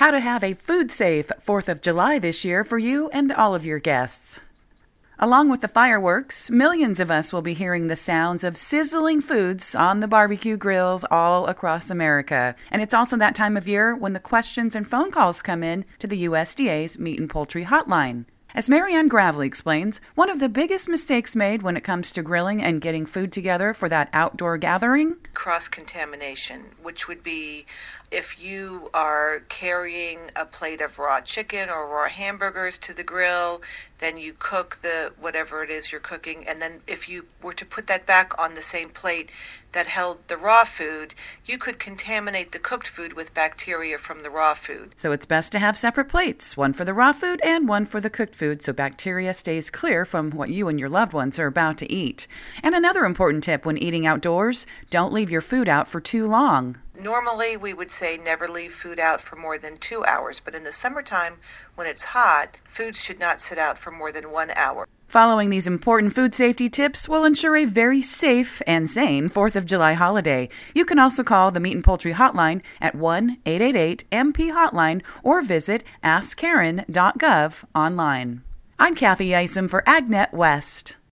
how to have a food-safe 4th of July this year for you and all of your guests. Along with the fireworks, millions of us will be hearing the sounds of sizzling foods on the barbecue grills all across America. And it's also that time of year when the questions and phone calls come in to the USDA's Meat and Poultry Hotline. As Marianne Gravely explains, one of the biggest mistakes made when it comes to grilling and getting food together for that outdoor gathering? Cross-contamination, which would be if you are carrying a plate of raw chicken or raw hamburgers to the grill, then you cook the whatever it is you're cooking, and then if you were to put that back on the same plate that held the raw food, you could contaminate the cooked food with bacteria from the raw food. So it's best to have separate plates, one for the raw food and one for the cooked food, so bacteria stays clear from what you and your loved ones are about to eat. And another important tip when eating outdoors, don't leave your food out for too long. Normally, we would say never leave food out for more than 2 hours, but in the summertime, when it's hot, foods should not sit out for more than 1 hour. Following these important food safety tips will ensure a very safe and sane 4th of July holiday. You can also call the Meat and Poultry Hotline at 1-888-MP-HOTLINE or visit AskKaren.gov online. I'm Kathy Isom for AgNet West.